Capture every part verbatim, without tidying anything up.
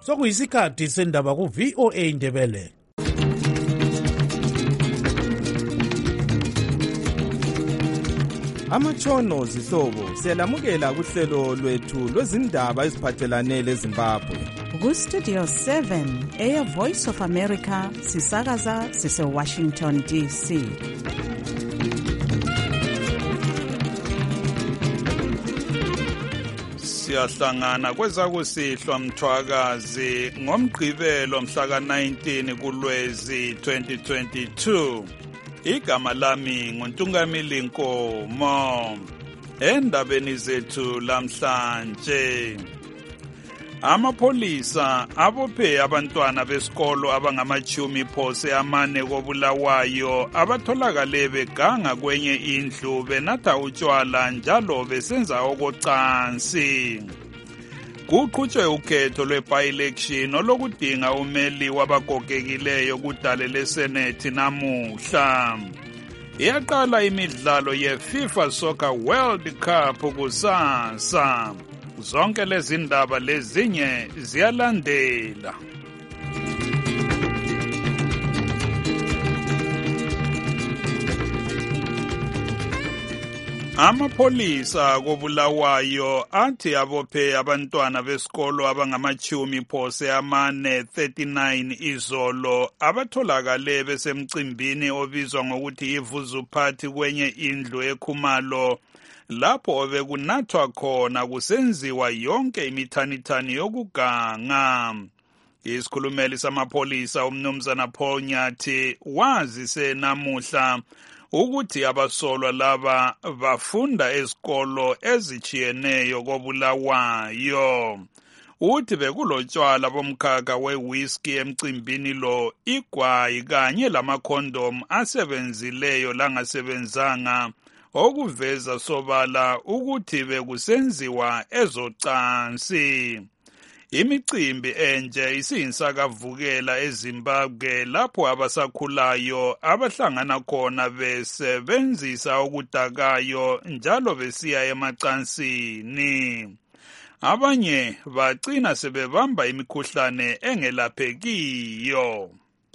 sokuyisikhathi sendaba ku-V O A Ndebele. Amatshono zihlobo siyalamukela kuhlelo lwethu lwezindaba eziphathelane leZimbabwe. Ku-Studio seven, Air Voice of America, sisakaza sise-Washington D C. Siyahlangana kwezakusihlwa Mthwakazi ngomgqibelo mhla ka nineteen kuLwezi twenty twenty-two. Igama lami nguNtungamili Nkomo. Endabeni zethu lamhlanje, amapholisa abophe abantwana besikolo abangamachumi phose amane koBulawayo abatholakale beganga kwenye indlu benatha utshwala njalo besenza okocansi. Kuqhutshwe ukhetho lwe-by-election olokudinga umeli wabagogekileyo kudale leSenethi namuhla. Iyaqala imidlalo ye-FIFA Soccer World Cup kusasa. Zonke lezi ndaba lezinye ziyalandela. Amapholisa koBulawayo athi abophe abantwana besikolo abangamachumi phose amane thirty-nine izolo abatholakale besemcimbini obizwa ngokuthi ivuzuphathi kwenye indlu eKhumalo, lapho bekunathwa khona kusenziwa yonke imithanithani yokuganga. Isikhulumeli samapholisa umnumzana Paul Nyathi wazise namuhla ukuthi abasolwa laba bafunda ezikolo ezichiyeneyo koBulawayo. Uthi bekulotshwala bomkhaka we-whisky emcimbini lo, igwayi kanye lamakhondom asebenzileyo langasebenzanga, okuveza sobala ukuthi bekusenziwa ezocansi. Imicimbi enje isiyinsakavukela eZimbabwe lapho abasakhulayo abahlangana khona besebenzisa okudakayo njalo besiya emacansini. Abanye bagcina sebebamba imikhuhlane engelaphekiyo.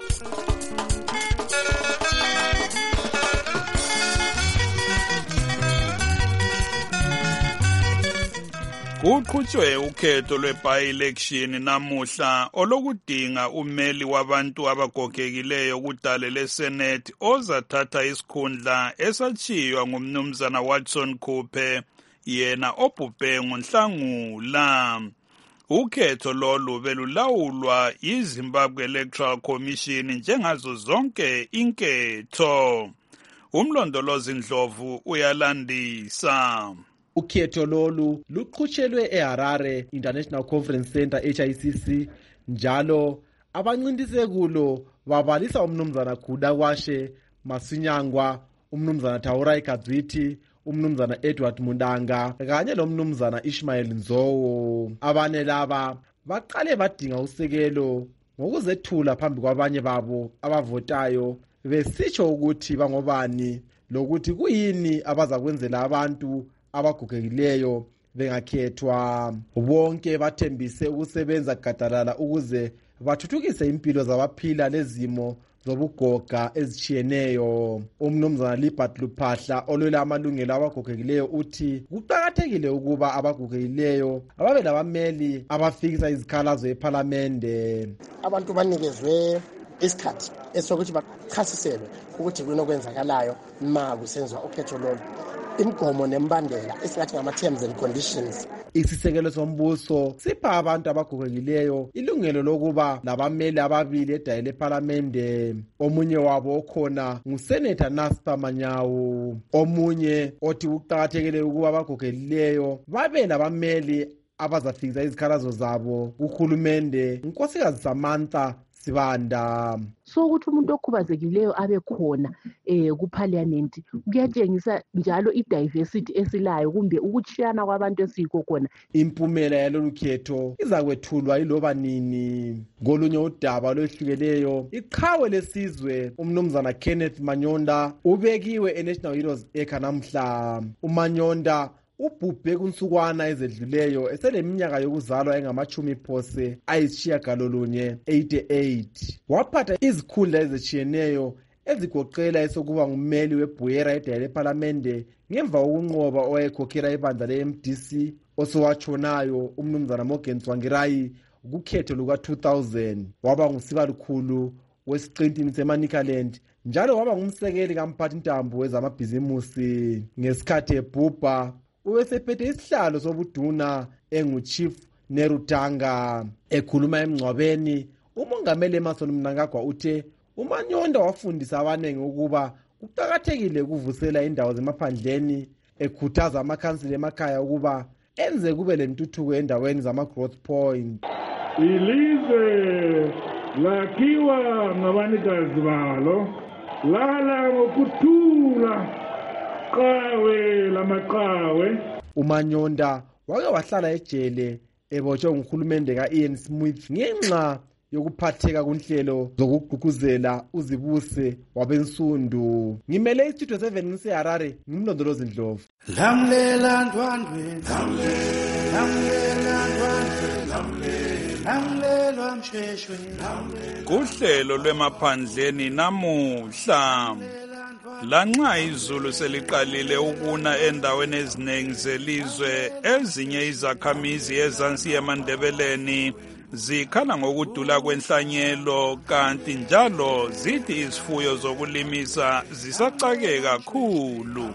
Kuqhutshwe ukhetho lwe-by-election namuhla olokudinga umeli wabantu abagogekileyo kudale leSenethi ozathatha isikhundla esachiywa ngumnumzana Watson Khuphe, yena obhubhe ngoNhlangula. Ukhetho lolu belulawulwa yiZimbabwe Electoral Commission njengazo zonke inketho. Umlondolozi Ndlovu uyalandisa. Ukhetho lolu luqhutshelwe eHarare International Conference Center H I C C, njalo abancindise kulo babalisa umnumzana Khudawashe Masinyangwa, umnumzana Taurai Kadzwiti, umnumzana Edward Mundanga kanye lomnumzana Ishmael Nzowo. Abane laba baqale badinga usekelo ngokuzethula phambi kwabanye babo abavotayo besitsho ukuthi bangobani lokuthi kuyini abazakwenzela abantu abagogekileyo bengakhethwa. Bonke bathembise ukusebenza gadalala ukuze bathuthukise impilo zabaphila lezimo zobugoga ezichiyeneyo. Umnumzana Libert Luphahla olwela amalungelo abagogekileyo uthi kuqakathekile ukuba abagogekileyo ababe labameli abafikisa izikhalazo ePhalamende. Abantu banikezwe isikhathi esokuthi bachasiselwe ukuthi kunokwenzakalayo ma kusenziwa ukhetho lolu, imigomo nembandela esingathi ngama-terms and conditions. Isisekelo sombuso sipha abantu abagogekileyo ilungelo lokuba labameli ababili edale lePhalamende. Omunye wabo okhona nguSenator Naspers Manyawu. Omunye othi kuqakathekile ukuba abagogekileyo babe labameli abazafikisa izikhalazo zabo kuhulumende, uNkosikazi Samantha Sibanda. So ukuthi umuntu okhubazekileyo abe khona eh kuParliament kuyatshengisa njalo idiversity esilayo kumbe ukuchiyana kwabantu esiko khona. Impumela yalolu khetho izakwethulwa iloba nini. Ngolunye udaba lwehlukeneyo, iqhawe lesizwe umnumzana Kenneth Manyonda ubekiwe eNational Heroes Acre namhla. uManyonda ubhubhe kunsukwana ezedluleyo eseleminyaka yokuzalwa engamachumi phose ayisishiyagalolunye eighty-eight. Waphatha izikhundla ezitshiyeneyo ezigoqela esokuba ngummeli webhuyera edala lephalamende ngemva kokunqoba owayekhokhela ibandla le-M D C osowatshonayo umnumzana Morgan Tsvangirai kukhetho luka two thousand. Waba ngusibalukhulu wesiqintini seManicaland njalo waba ngumsekeli kamphathintambo wezamabhizimusi. Ngesikhathi ebhubha ubesephethe isihlalo sobuduna enguchief Nerutanga. Ekhuluma emngcwabeni, umongameli Emmerson Mnangagwa uthe uManyonda wafundisa abanengi ukuba kuqakathekile ukuvusela indawo zemaphandleni, ekhuthaza amakhansila emakhaya ukuba enze kube lentuthuko endaweni zama-growth point. Ilizwe lakhiwa ngabanikazi balo, lala ngokuthula qawe lamaqawe. uManyonda wake wahlala ejele ebotshwe nguhulumende ka-Ian Smith ngenxa yokuphatheka kunhlelo zokugqugquzela uzibuse wabensundu. Ngimele istudio seven ngiseHarare, ngimlondolozi Ndlovu. Lamlela ndwandwe, lamlela ndwandwe, lamlelwa msheshwe. Kuhlelo lwemaphandleni namuhla, lanxa izulu seliqalile ukuna endaweni eziningi zelizwe, ezinye izakhamizi ezansi yemandebeleni zikhala ngokudula kwenhlanyelo, kanti njalo zithi izifuyo zokulimisa zisacake kakhulu.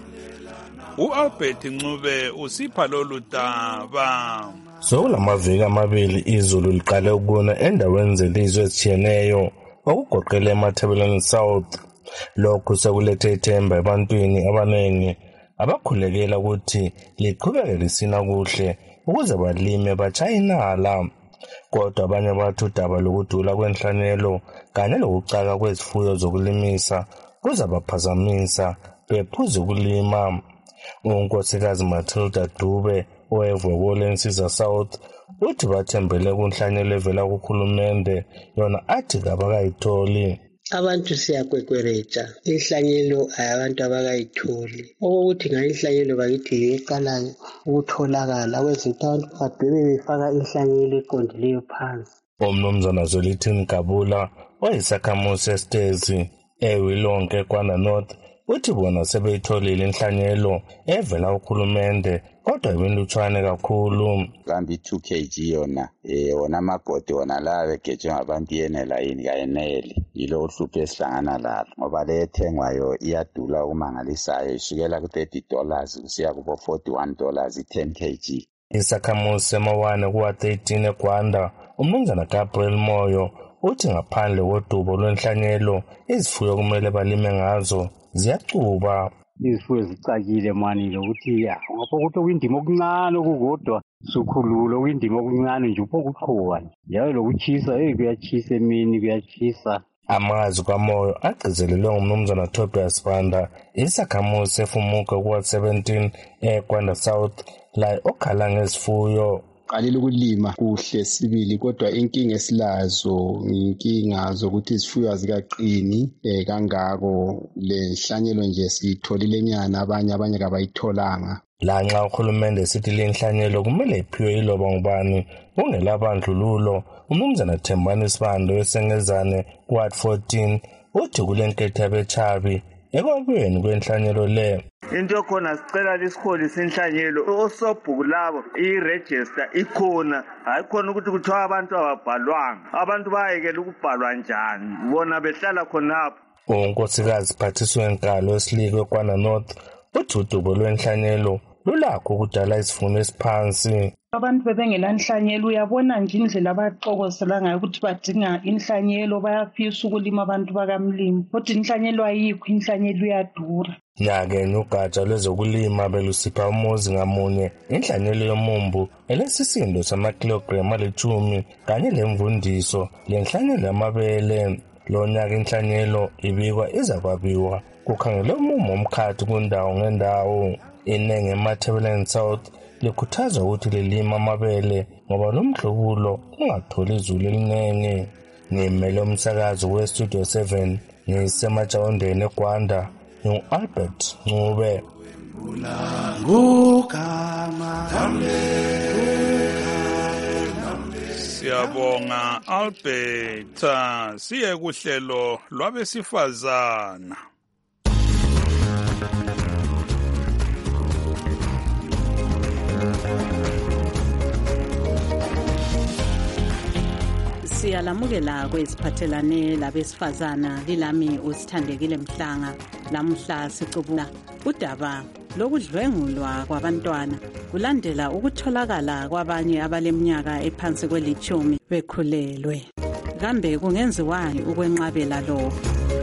U-Albert Ncube usipha lolu daba. Sokulamaviki amabili izulu liqale ukuna endaweni zelizwe ezitshiyeneyo okugoqela eMatabeleland South. Lokhu sekulethe ithemba ebantwini abanengi abakhulekela ukuthi liqhubeke lisina kuhle ukuze balime batshayinala. Kodwa abanye bathi udaba lokudula kwenhlanyelo kanye lokucaka kwezifuyo zokulimisa kuzabaphazamisa bephuza ukulima. Unkosikazi Matilda Dube owevokole eNsiza South uthi bathembele kunhlanyelo evela kuhulumende, yona athi kabakayitholi. Abantu siyakwekwereja, inhlanyelo ayabantu abakayitholi. Okokuthi ngayinhlanyelo bakithi yeqalayo ukutholakala kwezinto abantu badwebe befaka inhlanyelo eqondileyo phansi. Umnumzana Zwelithini Gabula oyisakhamuzi esitezi eWilonke Kwanda North uthi bona sebeyitholile inhlanyelo evela kuhulumende kodwa ibinlutshwane kakhulu. Kambi two kilograms yona eh wona amagodi wona la begejwe ngabantu yenela yini kayeneli, yilo uhlupho esihlangana lalo ngoba le ethengwayo iyadula ukumangalisayo, isukela ku thirty dollars kusiya kubo forty-one dollars i-ten kilograms. Isakhamuzi semawane kuwa thirteen eGwanda, umnumzana Gabriel Moyo uthi ngaphandle kodubo lwenhlanyelo izifuyo kumele balime ngazo ziyacuba. Izifuyo zicakile mani lokuthi ya ngapho ukuthi okuyindima okuncane okukodwa sukhululo okuyindima okuncane nje uphokuqhuba yayo lokuchisa hey kuyachisa emini kuyachisa. Amazwi kaMoyo agcizelelwe ngumnumzana Tobias Banda isakhamuzi sefumuka kuwa seventeen eGwanda South la okhala ngezifuyo. Qalile ukulima kuhle sibili kodwa inkinga esilazo inkinga zokuthi izifuyo azikaqini eh kangako lenhlanyelo nje sitholile nyana abanye abanye kabayitholanga. Lanxa uhulumende sithi lenhlanyelo kumele iphiwe iloba ngubani kungelabandlululo, umnumzana Thembani Sibando esengezane Ward fourteen uthi kulenketho yabechabi ekwabeni kwenhlanyelo le. Into yokhona sicela lisikholi senhlanyelo osobhuku labo i-register ikhona, hayi khona ukuthi kuthiwa abantu ababhalwanga, abantu bayekela ukubhalwa njani bona behlala khonapho. Unkosikazi Phathiswe Nkalo esilikwe Kwanda North uthi udubo lwenhlanyelo lulakho ukudala isivuno esiphansi. Abantu bebengela inhlanyelo uyabona nje indlela abaxokosela ngayo ukuthi badinga inhlanyelo, bayafisa ukulima abantu bakamlimi kodwa inhlanyelo ayikho, inhlanyelo iyadura. Nyake ugatsha lwezokulima belusipha umuzi ngamunye inhlanyelo yomumbu elesisindo samakilogram alithumi kanye lemvundiso lenhlanyelo yamabele. Lo nyaka inhlanyelo ibikwa izakwabiwa kukhangelwe umumo omkhathi kundawo ngendawo. Inenge eMatabeleland South likhuthaza ukuthi lilima amabele ngoba lo mhlobulo ungatholi izulu elinenge. Ngimele umsakazo weStudio seven ngisemajawondeni eGwanda, ngu-Albert Ncube. ngugama Siyabonga Alberta, siye kuhlelo lwabesifazana. Siyalamukela kweziphathelane labesifazana lilami usithandekile Mhlanga. Lamuhla sicubula udaba lokudlwengulwa kwabantwana kulandela ukutholakala kwabanye abaleminyaka ephansi kwelithumi bekhulelwe. Kambe kungenziwani ukwenqabela lo?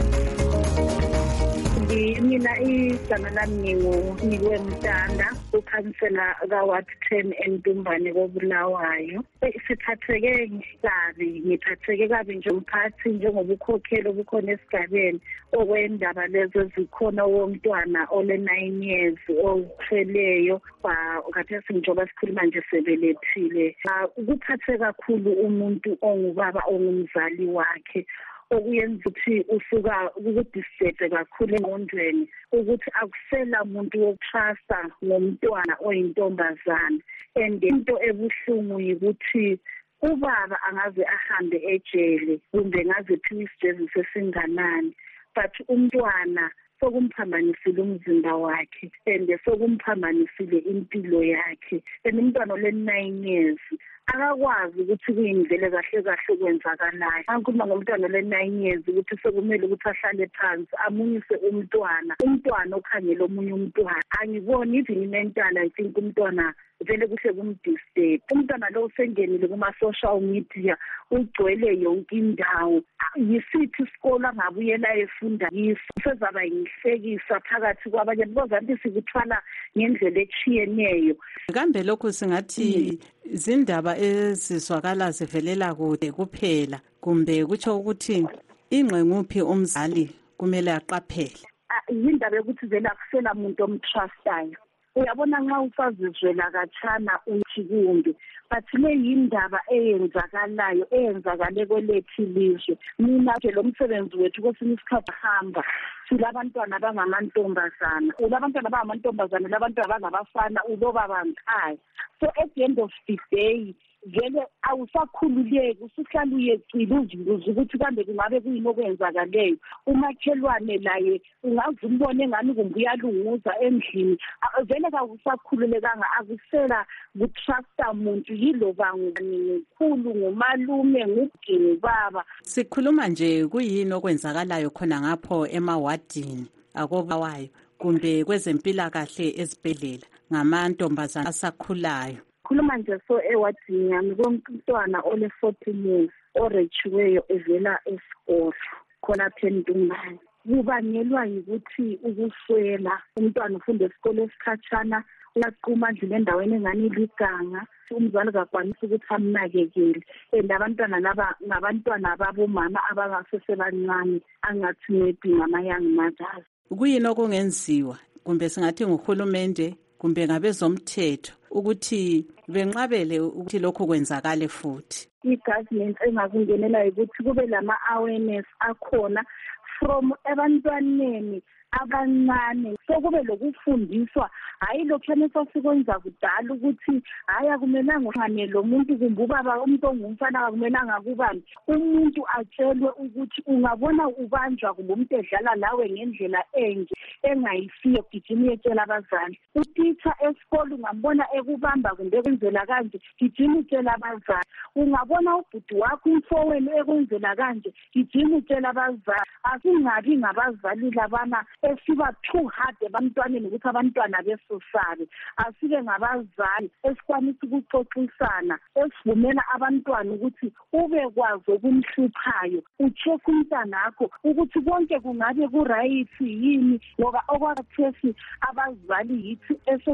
Mina igama lami ngiwe Mtanda, ukhansela kaWard ten eNtumbane koBulawayo. Siphatheke kabi, ngiphatheke kabi njengomphathi njengobukhokheli obukhona esigabeni okwendaba lezo zikhona womntwana ole nine years okhweleyo khathesi njengoba sikhuluma nje sebelethile. Ukuphathe kakhulu umuntu ongubaba ongumzali wakhe okuyenza ukuthi usuka ukudisturb kakhulu engqondweni ukuthi akusela umuntu wokutrusta ngomntwana oyintombazana. And into ebuhlungu ukuthi ubaba angaze ahambe ejele kumbe ngaze phiwa isijezi sesinganani, but umntwana sokumphambanisile umzimba wakhe and sokumphambanisile impilo yakhe. And umntwana ole nine years akakwazi ukuthi kuyindlela kahle kahle kwenzakalayo. Angikhuluma ngomntwana ole nine years ukuthi sekumele ukuthi ahlale phansi amunyise umntwana umntwana okhangela omunye umntwana. Angiboni even mental, I think umntwana vele kuhle kumdisturb. Umntwana lo usengenile kuma social media ugcwele yonke indawo. Yisithi isikole angabuyela efunda kiso sezaba yihlekisa phakathi kwabanye because anti sikuthwala ngendlela echiyeneyo. Kambe lokho singathi izindaba ezizwakala zivelela kude kuphela kumbe kutsho ukuthi ingqenguphi umzali kumele aqaphele? Izindaba yokuthi vele akusela umuntu omtrustayo. Uyabona nxa usazizwela kathana uthi kumbe but le yindaba eyenzakalayo eyenzakale kwelethu ilizwe. Mina ke lo msebenzi wethu kwesinye isikhathi hamba silabantwana abangamantombazana, ulabantwana abangamantombazana, labantwana abangabafana uloba bangikhaya. So at the end of the day vele awusakhululeki, usuhlala uyecila uzibuza ukuthi kambe kungabe kuyini okwenzakaleyo. Umakhelwane laye ungaze umbone engani kumbe uyalunguza endlini, vele awusakhululekanga, akusela kutrusta umuntu yiloba ngubani, ngkhulu ngumalume ngugini baba. Sikhuluma nje kuyini okwenzakalayo khona ngapho emawadini akobawayo kumbe kwezempilakahle ezibhedlela ngamantombazana asakhulayo. Khuluma nje so ewadini yami komntwana ole fourteen years orechiweyo evela esikolo khona phendumbani. Kubangelwa yikuthi ukuswela, umntwana ufunda esikole esikhatshana uyaqhuma nje endaweni engani liganga, umzali akakwanisa ukuthi amnakekele. And abantwana laba ngabantwana babomama abangasesebancane angathi maybe ngama-young mothers. Kuyini okungenziwa kumbe singathi nguhulumende kumbe ngabezomthetho ukuthi benqabele ukuthi lokho kwenzakale futhi? I-government engakungenela ukuthi kube lama-awareness akhona from ebantwaneni abancane, sokube lokufundiswa, hayi lokhana esasikwenza kudala ukuthi hayi akumelanga uhlangane lo muntu kumbe ubaba umuntu ongumfana akumelanga kubani. Umuntu atshelwe ukuthi ungabona ubanjwa kumbe umuntu edlala lawe ngendlela enje engayisiyo, gijima uyetshela abazali. Utitsha esikole ungambona ekubamba kumbe ekwenzela kanje, gijima utshela abazali. Ungabona ubhuti wakho umfowenu ekwenzela kanje, gijima utshela abazali. Asingabi ngabazali labana esiba too hard ebantwaneni ukuthi abantwana besosabe. Asike ngabazali esikwanisa ukuxoxisana, esivumela abantwana ukuthi ube kwazi okumhluphayo, ucheck umntanakho ukuthi konke kungabe ku-right yini, ngoba okwakhathesi abazali yithi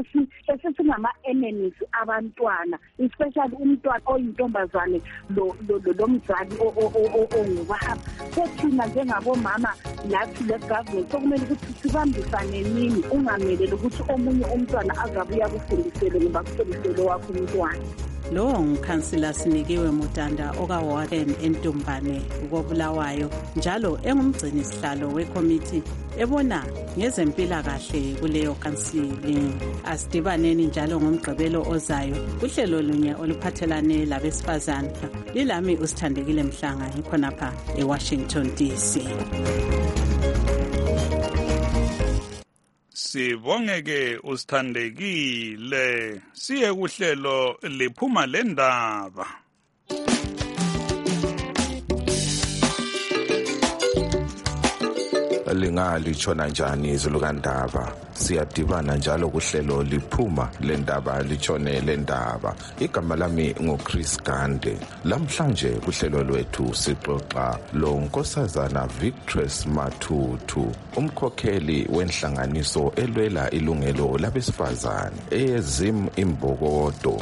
esesingama-enemies abantwana, especially umntwana oyintombazane lo mzali ongubaba. Sethina njengabomama lathi le-government sokumele ukuthi sibambisane nini, ungameleli ukuthi omunye umntwana azabuya kufundisele ngoba kufundisele wakho umntwana. Lo ngukhansila Sinikiwe Mutanda okaWarden eNtumbane koBulawayo njalo engumgcini sihlalo wekomiti ebona ngezempilakahle kuleyo kansili. Asidibaneni njalo ngomgqibelo ozayo kuhlelo lunye oluphathelane labesifazana. Lilami uSithandekile Mhlanga ngikhonapha eWashington D C. Sibongeke uSithandekile. Siye kuhlelo liphuma lendaba. Lingalishona njani izulu kaNdaba? Siyadibana njalo kuhlelo liphuma lendaba litshone lendaba. Igama lami nguChris Gande. Lamhlanje kuhlelo lwethu sixoxa lo Nkosazana Victress Matutu, umkhokheli wenhlanganiso elwela ilungelo labesifazane eYezim Imbokodo.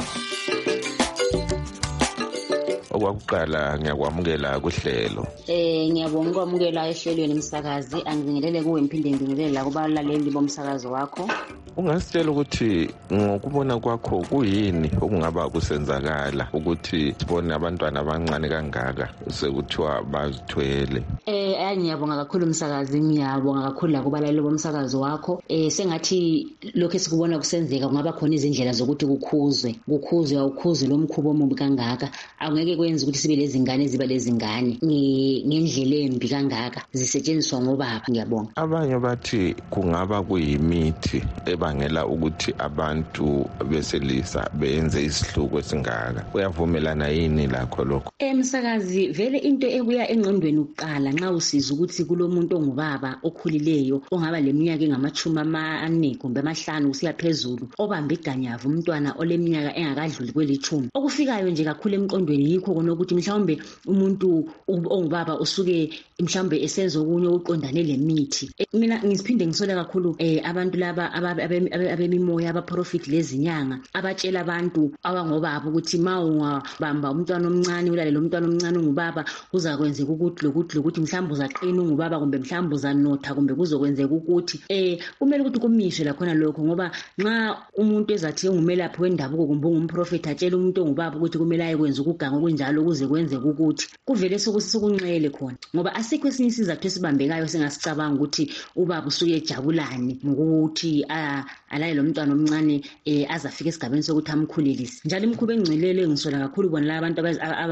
Okwakuqala ngiyakwamukela kuhlelo. Eh ngiyabonga ukwamukela ehlelweni emsakazi, angizingelele kuwe ngiphinde ngibingelela kubalaleli bomsakazo wakho. Ungasitshela ukuthi ngokubona kwakho kuyini okungaba kusenzakala ukuthi sibone abantwana abancane kangaka sekuthiwa bazithwele? Eh ngiyabonga kakhulu umsakazi, ngiyabonga kakhulu la kubalaleli bomsakazo wakho. Eh sengathi lokho esikubona kusenzeka kungaba khona izindlela zokuthi kukhuzwe, kukhuzwe awukhuzwe lomkhubo omubi kangaka. Angeke kwenza ukuthi sibe lezingane ziba lezingane ngendlela embi kangaka zisetshenziswa ngobaba. Ngiyabonga. Abanye bathi kungaba kuyimithi ebangela ukuthi abantu beselisa benze isihluko esingaka. Uyavumelana yini lakho lokho? Emsakazi vele into ebuya engqondweni uqala nxa usiza ukuthi kulomuntu ongubaba okhulileyo ongaba leminyaka engamachumi amane kumbe amahlanu kusiya phezulu obambe iganyavu umntwana oleminyaka engakadluli kwelithumi. Okufikayo nje kakhulu emqondweni yikho kona ukuthi mhlawumbe umuntu ongubaba usuke mhlawumbe esenza okunye uqondane lemithi. Mina ngisiphinde ngisole kakhulu eh abantu laba abemimoya abaprofit lezinyanga abatshela abantu abangobaba ukuthi mawungabamba umntwana omncane ulalela umntwana omncane ongubaba kuzakwenzeka ukuthi lokuthi lokuthi mhlawumbe uzaqina ungubaba kumbe mhlawumbe uzanotha kumbe kuzokwenzeka ukuthi eh kumele ukuthi kumiswe la khona lokho, ngoba nxa umuntu ezathi ungumelaphi wendabuko kumbe ungumprofit atshela umuntu ongubaba ukuthi kumele ayekwenza ukuganga kunjalo ukuze kwenzeke ukuthi kuvele sokusikunxele khona, ngoba asikho esinye isizathu esibambekayo sengasicabanga ukuthi ubaba usuke ejabulane ngokuthi alale lo mntwana omncane eh azafika esigabeni sokuthi amkhulelise. Njalo imkhubo engcwelele ngisola kakhulu bona la abantu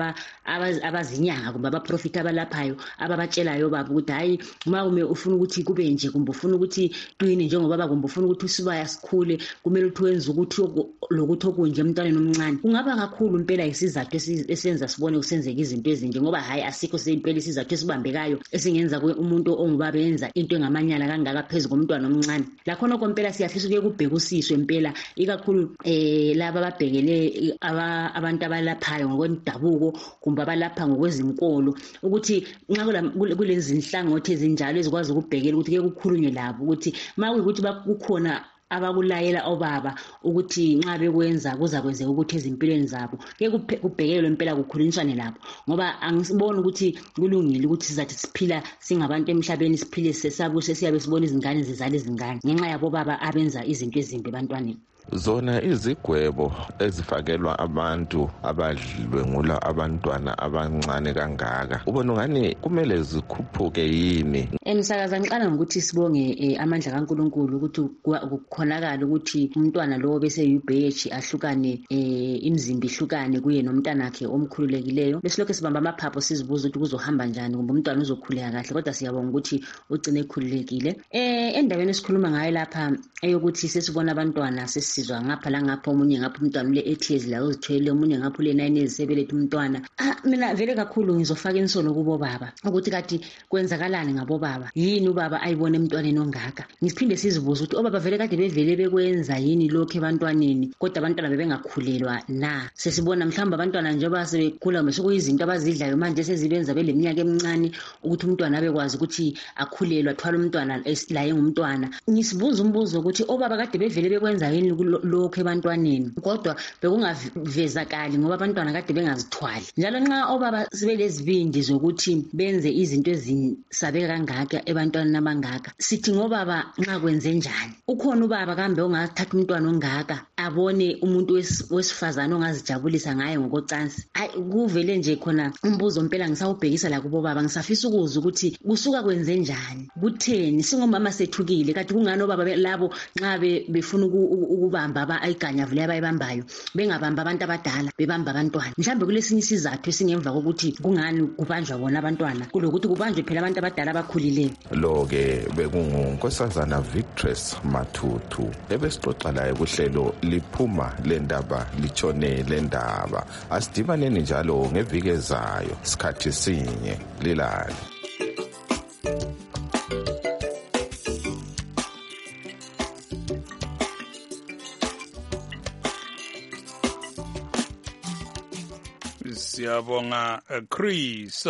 abazinyanga kumbe abaprofit abalaphayo ababatshelayo baba ukuthi hayi uma ume ufuna ukuthi kube nje kumbe ufuna ukuthi tuyini njengobaba kumbe ufuna ukuthi usibaya sikhule kumele ukuthi wenze ukuthi lokuthi okunje emntwaneni omncane. Kungaba kakhulu impela isizathu esenza sibone kusenzeka izinto ezinje, ngoba hayi asikho sempela isizathu esibambekayo esingenza umuntu ongubaba yenza into engamanyala kangaka phezulu komntwana omncane. Lakhona kompela siyafisa ukuye kubhekisiswe impela ikakhulu eh laba ababhekele abantu abalaphayo ngokwendabuko kumbe abalapha ngokwezinkolo ukuthi nxa kulezi inhlangothi ezinjalo ezikwazi ukubhekela ukuthi ke kukhulunywe labo ukuthi makuyikuthi bakukhona abakulayela obaba ukuthi nxa bekwenza kuzakwenzeka ukuthi ezimpilweni zabo ke kubhekelwe impela kukhulunyiswane labo, ngoba angisiboni ukuthi kulungile ukuthi sizathi siphila singabantu emhlabeni siphile sesabu sesiyabe sibona izingane zizala izingane ngenxa yabo baba abenza izinto ezimbi ebantwaneni. Zona izigwebo ezifakelwa abantu abadlwengula abantwana abancane kangaka ubona ngani kumele zikhuphuke yini? Emsakaza ngiqala ngokuthi sibonge amandla kaNkulunkulu ukuthi kukhonakala ukuthi umntwana lo bese yubheji ahlukane imizimba ihlukane kuye nomntana wakhe omkhululekileyo. Bese lokho sibamba amaphapho sizibuza ukuthi kuzohamba njani kumbe umntwana uzokhuleka kahle, kodwa siyabonga ukuthi ugcine ekhululekile. Eh endaweni esikhuluma ngayo lapha eyokuthi sesibona abantwana sizwa ngapha la ngapha omunye ngapha umntwana ule eight years la uzithwele omunye ngapha ule nine years sebelethe umntwana. Ah mina vele kakhulu ngizofaka insolo kubo baba ukuthi kati kwenzakalani ngabo baba, yini ubaba ayibona emntwaneni ongaka. Ngisiphinde sizibuza ukuthi obaba vele kade bevele bekwenza yini lokho ebantwaneni kodwa abantwana bebengakhulelwa na? Sesibona mhlawumbe abantwana njengoba sebekhula mase kuyizinto abazidlayo manje sezibenza beleminyaka emincane ukuthi umntwana abekwazi ukuthi akhulelwa athwala umntwana la engumntwana. Ngisibuza umbuzo ukuthi obaba kade bevele bekwenza yini lokho ebantwaneni kodwa bekungavezakali ngoba abantwana kade bengazithwali. Njalo nxa obaba sibelezibindi zokuthi benze izinto ezisabeka kangaka ebantwaneni abangaka, sithi ngobaba nxa kwenze njani? Ukhona ubaba kambe ongathatha umntwana ongaka abone umuntu wesifazane ongazijabulisa ngaye ngokocansi? Kuvele nje khona umbuzo mpela ngisawubhekisa la kubo baba, ngisafisa ukuza ukuthi kusuka kwenze njani, kutheni singomama sethukile kanti kungani obaba labo nxa befuna ukubamba ayiganyavu le abayibambayo bengabamba abantu abadala bebamba abantwana? Mhlambe kulesinye isizathu esingemva kokuthi kungani kubanjwa bona abantwana kulokuthi kubanjwe phela abantu abadala abakhulileyo. Lo-ke bekungunkosazana Victress Mathuthu ebesixoxa laye kuhlelo liphuma le ndaba litshone le ndaba. Asidibaneni njalo ngeviki ezayo sikhathi sinye lilali. Siyabonga Chris.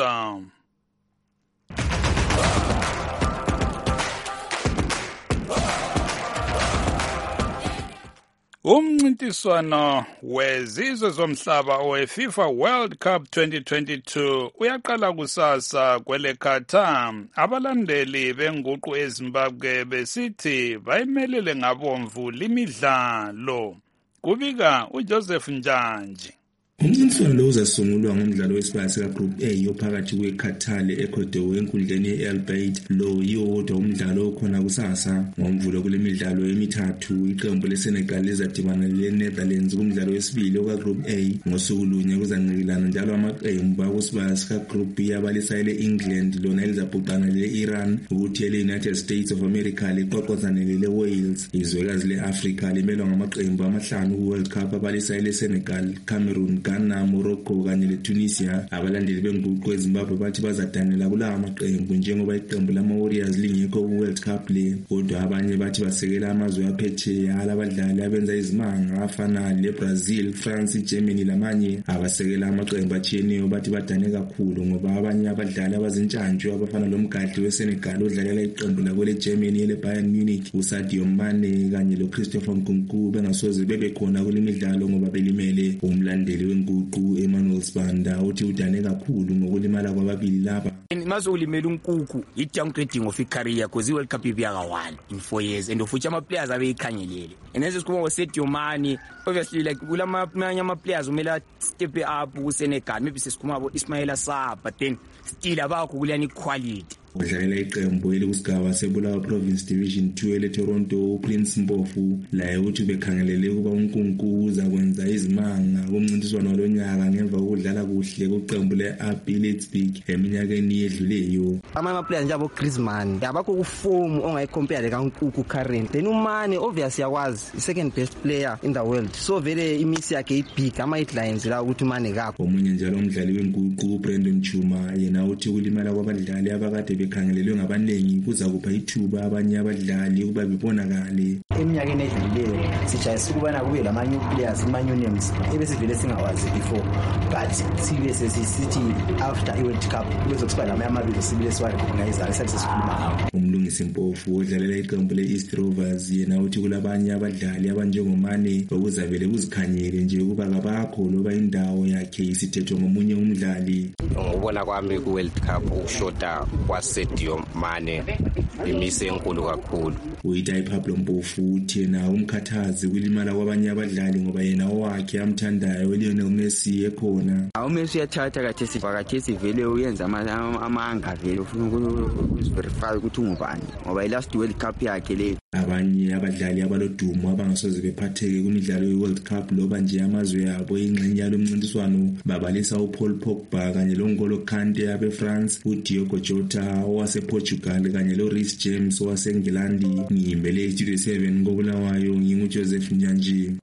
Umncintiswano wezizwe zomhlaba owe-FIFA World Cup twenty twenty-two uyaqala kusasa kwele Qatar. Abalandeli benguqu eZimbabwe besithi bayimelele ngabomvu limidlalo. Kubika uJoseph Njanji. Umncintiswano lo uzasungulwa ngomdlalo wesibili sika-Group A ophakathi kwe-Qatar le-Ecuador enkundleni ye-El Bayt. Lo yiwodwa umdlalo okhona kusasa. Ngomvulo kule midlalo emithathu iqembu leSenegal lizadibana le-Netherlands kumdlalo wesibili oka-Group A. Ngosuku lunye kuzanqikelana njalo amaqembu akusibaya sika-Group B abalisa ele-England lona elizabhuqana le-Iran, ukuthi ele-United States of America liqoqozane le-Wales. Izwekazi le-Afrika limelwa ngamaqembu amahlanu ku-World Cup abalisa ele-Senegal, Cameroon, Ghana, Morocco kanye leTunisia. Abalandeli benguqu eZimbabwe bathi bazadanela kulawa maqembu njengoba iqembu lama-Warriors lingekho ku-World Cup le. Kodwa abanye bathi basekela amazwe aphetsheya alabadlali abenza izimanga afana le-Brazil, France, Germany lamanye abasekela amaqembu atshiyeneyo bathi badane kakhulu ngoba abanye abadlali abazintshantshu abafana lomgadli weSenegal odlalela iqembu lakwele Germany ele-Bayern Munich uSadio Mane kanye lo-Christopher Nkunku bengasoze bebe khona kule midlalo ngoba belimele. Umlandeli wenguqu Emmanuel Sibanda uthi udane kakhulu ngokulimala kwababili laba. Maze ulimela uNkuku i-downgrading of i-career because i-World Cup ibiyaka one in four years and futhi ama-players abeyikhangelele. And as sikhuluma ngoSadio Mane, obviously like kulamanye ama-players umele step up kuSenegal, maybe sesikhuluma abo Ismaila Sarr, but then still abakho kulani quality. Udlalela iqembu elikusigaba seBulawayo Province Division two ele-Toronto Prince Mpofu laye uthi bekhangelele ukuba uNkunku uzakwenza izimanga kumncintiswano lonyaka ngemva kokudlala kuhle kuqembu le-R B Leipzig eminyakeni yedluleyo. Amanye ama-players njabo Griezmann abakho kuform ongayicompare kaNkunku current. Then uMane obvious yakwazi i-second best player in the world, so vele imisi yakhe ibig ama-headlines la ukuthi uMane kakho. Omunye njalo umdlali wenguqu Brandon Chuma yena uthi ukulimala kwabadlali abakade bekhangelelwe ngabanengi kuza kupha ithuba abanye abadlali ukuba bebonakale. Eminyakeni edlulileyo sijayisa ukubana kube lamanye players ama-new names ebesivele singawazi before, but sibe sesithi after i-World Cup kuzokuba lamanye amabili sibile siwarecognize sesikhuluma ngawo. Umlungisi Mpofu odlalela iqembu le-East Rovers yena uthi kulabanye abadlali abanjengomane okuzavele kuzikhanyele nje ukuba kabakho loba indawo yakhe isithethwe ngomunye umdlali. Ngokubona kwami ku-World Cup ukushoda kwaSadio Mane imise enkulu kakhulu. Uyitayi Pablo Mpofu uthi yena umkhathazi kulimala kwabanye abadlali ngoba yena owakhe amthandayo Lionel Messi ekhona. uMessi uyathatha kathesi phakathesi vele uyenza amanga vele ufuna ukuverify ukuthi ungubani ngoba i-last World Cup yakhe le. Abanye abadlali abalodumo abangasoze bephatheke kumidlalo ye-World Cup loba nje amazwe yabo ingxenye yalomncintiswano babalisa uPaul Pogba kanye loNgolo Kante abeFrance, uDiogo Jota owasePortugal kanye loRhys James owaseNgilandi. Ngiyimbele iStudio seven koBulawayo nginguJoseph Njanji.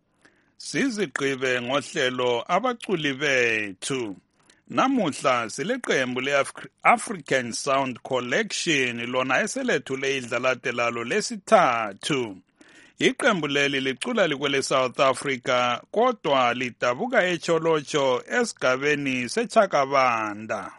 Siziqibe ngohlelo abaculi bethu. Namuhla sileqembu le-African Sound Collection lona eselethule idlalate lalo lesithathu. Iqembu leli licula likwele South Africa kodwa lidabuka eCholocho esigabeni seChakabanda.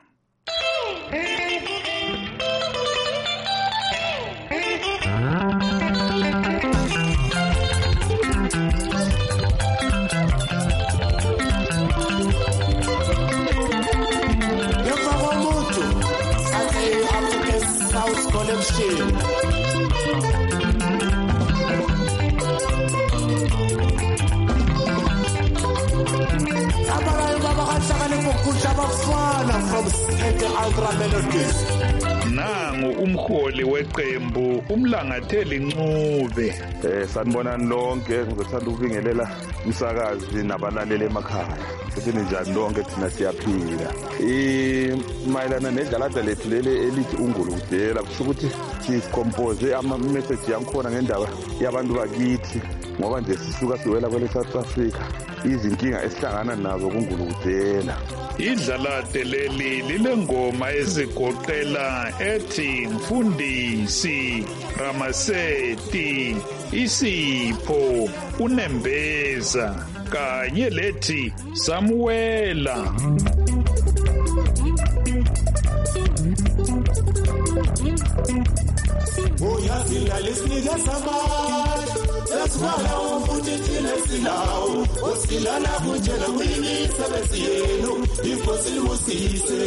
ebusheni. Abalayo baba kahlakanipho kuhle abafana from Sente Ultra Melodies. Nangu umholi weqembu umlangatheli Ncube. Eh sanibonani lonke ngizothanda ukubingelela umsakazi nabalaleli emakhaya. Futhi njani lonke thina siyaphila. Eh mayelana nedlalada lethu lele elithi unguludela kusho ukuthi sicompose ama message yankhona ngendaba yabantu bakithi ngoba nje sisuka siwela kwele South Africa. Izinkinga esihlangana nazo kunguludela. Idlalade leli lilengoma ezigoqela ethi Mfundisi, Ramaseti, Isipho, Unembeza kanye lethi Samuela. Uyazila lesinika samani Seswala umfuthi thina silawo Osilana kunjela kuyimisebenzi yenu Inkosi libusise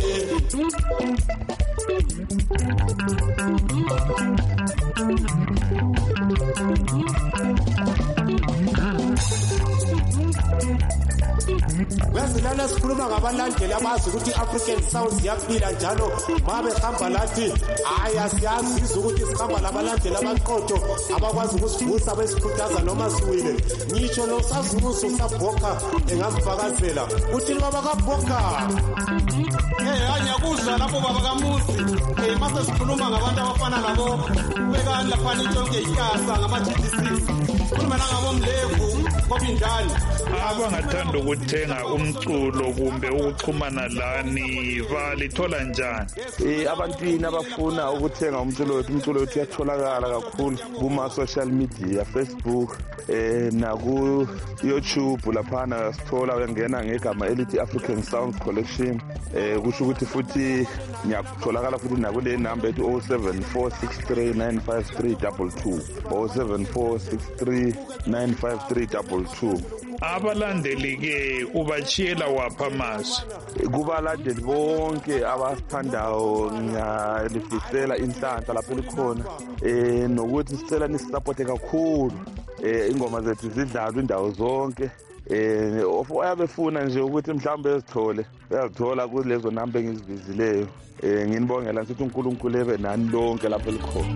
Wazilana sikhuluma ngabalandeli abazi ukuthi African Sounds yaphila njalo mabe hamba lathi aya siyazi ukuthi sikhamba labalandeli abaqotho abakwazi ukusivusa besikhuthaza noma siwile ngisho lo sazimuso sabhoka engamfakazela uthi baba kaBhoka eh anyakuzwa lapho baba kaMusi eh mase sikhuluma ngabantu abafana labo ubekani lapha ntonke ihyasa ngama G D six sikhuluma ngabo Mlevu Kobindani abangathanda ukuthenga umculo kumbe ukuxhumana lani balithola njani? Eh abantwini abafuna ukuthenga umculo wethu umculo wethu uyatholakala kakhulu kuma social media Facebook eh na ku YouTube laphana sithola uyangena ngegama elithi African Sound Collection eh kusho ukuthi futhi ngiyatholakala futhi na kule number ethi oh seven four six three nine five three two two oh seven four six three nine five three two two. Abalandeli ke ubachiyela wapha maso kubalandeli bonke abasithandayo ngiyalifisela inhlanhla lapho likhona eh nokuthi sicela nisupporte kakhulu eh ingoma zethu zidlalwe indawo zonke eh oyabefuna nje ukuthi mhlawumbe ezithole uyazithola kulezo number engizibizileyo eh nginibongela sithi uNkulunkulu ebe nani lonke lapho likhona.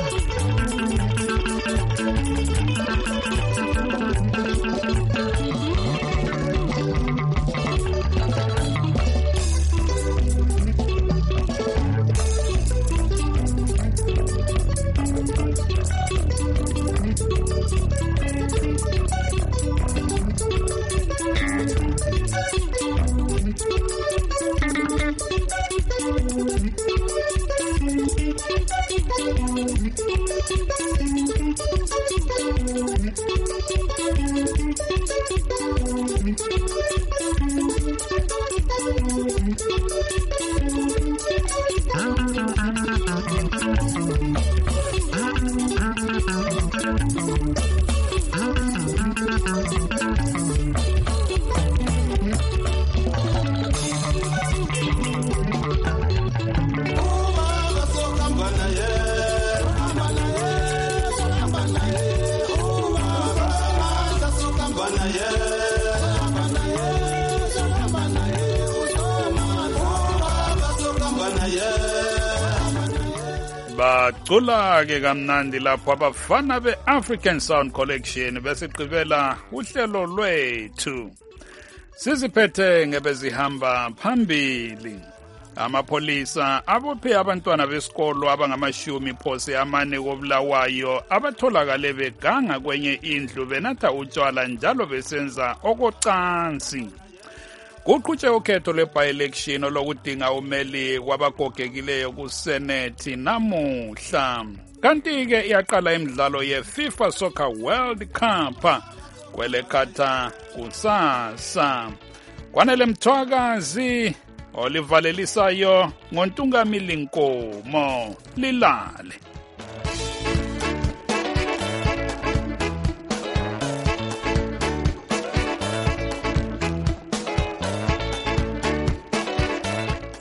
Bacula ke kamnandi lapho abafana be-African Sound Collection besiqibela uhlelo lwethu. Siziphethe ngebezihamba phambili. Amapolisa abophe abantwana besikolo abangamashumi phose amane koBulawayo abatholakale beganga kwenye indlu benatha utshwala njalo besenza okocansi. Kuqhutshwe ukhetho lwe-by-election lokudinga umeli kwabagogekileyo kuSenate namuhla. Kanti-ke iyaqala imidlalo ye-FIFA Soccer World Cup kwelekhatha kusasa. Kwanele Mthwakazi olivalelisayo ngoNtungamili Nkomo lilale.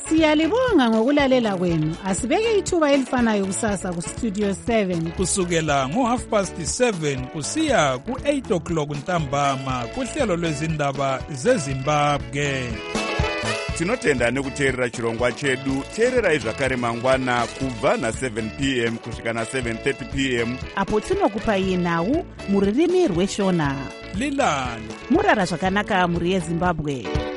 Siyalibonga ngokulalela kwenu. Asibeke ithuba elifanayo kusasa ku Studio seven kusukela ngo half past seven kusiya ku eight o'clock ntambama kuhlelo lwezindaba zeZimbabwe. Tinotenda nekuteerera chirongwa chedu. Teererai zvakare mangwana kubva na seven p m kusvika na seven thirty p m apo tinokupai nhau muririmi rweshona. Lilani murara zvakanaka muri yeZimbabwe.